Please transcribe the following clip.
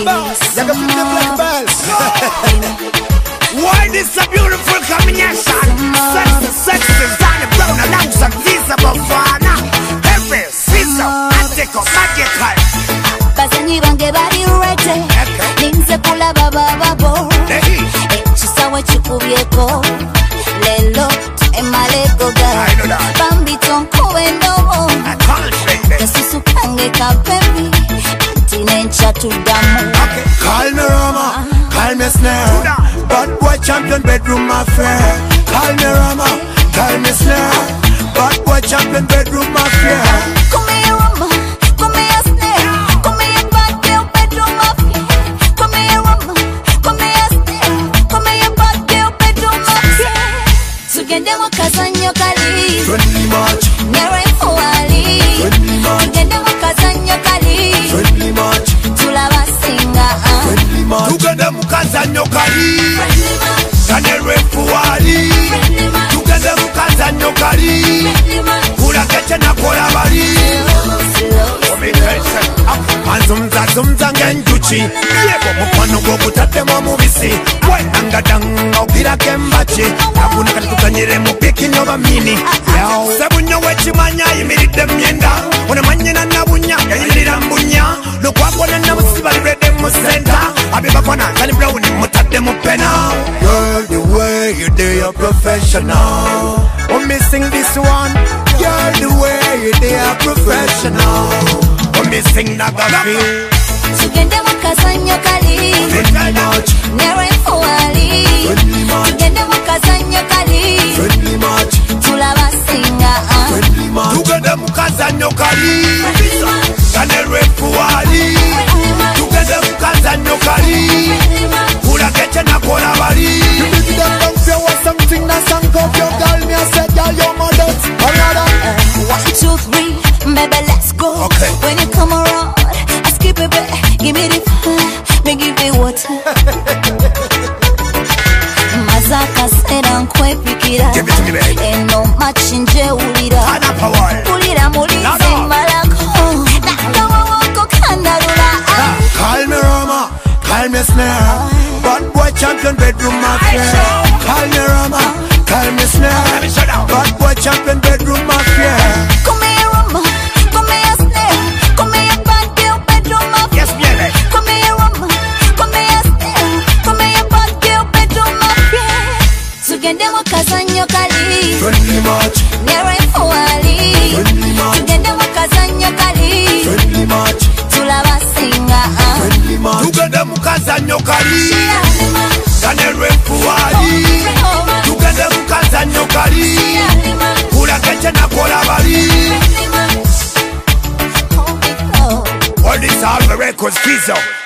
You can feel the black bells. Why this a beautiful combination? Sexy, Danny Brown alongside Lisa Bafana. Heavy, Sizzle, Attico, Magical. Basanyi bange bali ready. Ninze kula baba babo. Chisawe chikubyeko. Lelo emaleko ga. Bambi tonko endo. Kasusu kange kapepi. Tinencha tudamu. Call me Rama, call me Snare. Bad boy champion bedroom affair. Call me Rama, call me Snare. Bad boy champion bedroom affair. Come here Rama, come here Snare. Come here bad girl bedroom affair. Come here Rama, come here Snare. Come here bad girl bedroom affair. Tugende wakazanyo kali. Friendly match. Nyere fuwali. Friendly match. Tugende wakazanyo kali. Friendly match. Tulabasinga. Friendly match. Tugende mukazanyo kali. Kanere fuwali. Tugende mukazanyo kali. Kulakeche nakola bali. Manzumza ngenjuchi. Yebo mufano gwogutaddemu omubisi. Wenangadanga ogirako embaki. Akuna kati tukanyire mu piki noba mini. Sebunyo wekimanya ayimiridde myenda. Onemanyina nabunya yayimirira mbunya. Lukwagona nabusi balirede mu senta. Abibafana Danny Brown mutadde mu pena. Girl, the way you do your professional. I'm missing this one. Girl, the way you do your professional. I'm missing Nagafi. Tugende wakazanyo kali. Friendly match. Nyere fuwali. Friendly match. Tugende wakazanyo kali. Friendly match. Tulabasinga. Friendly match. Tugende mukazanyo kali. Kanere fuwali. Tugende mukazanyo kali. Kulakeche nakola bali. You did that down there was something that sank up your girl. Me I said, girl, you're my dot. 1, 2, 3, baby, let's go. Okay. When you come around, I skip it back. Give me the fire, me give you water. Mazaka said I'm quite picky. Give it to me, baby. Ain't no match in jail. Hana power. Ulira mulize malako. Nakawa wako kandalula. Call me Rama, call me Snare. Bad boy champion bedroom mafia. Call me Rama, call me Snare. Bad boy champion bedroom mafia. Come here, Rama. Come here, Snare. Come here, bad girl bedroom mafia. Yes, baby. Come here, Rama. Come here, Snare. Come here, bad girl bedroom mafia. Tugende wakazanyo kali. Friendly match. Nyere fuwali. Friendly match. Tugende wakazanyo kali. Friendly match. Tulabasinga. Friendly match. Tugende mukazanyo kali. Kanere fuwali. Tugende mukazanyo kali. Kulakeche nakola bali. All this all the records, Fizzle.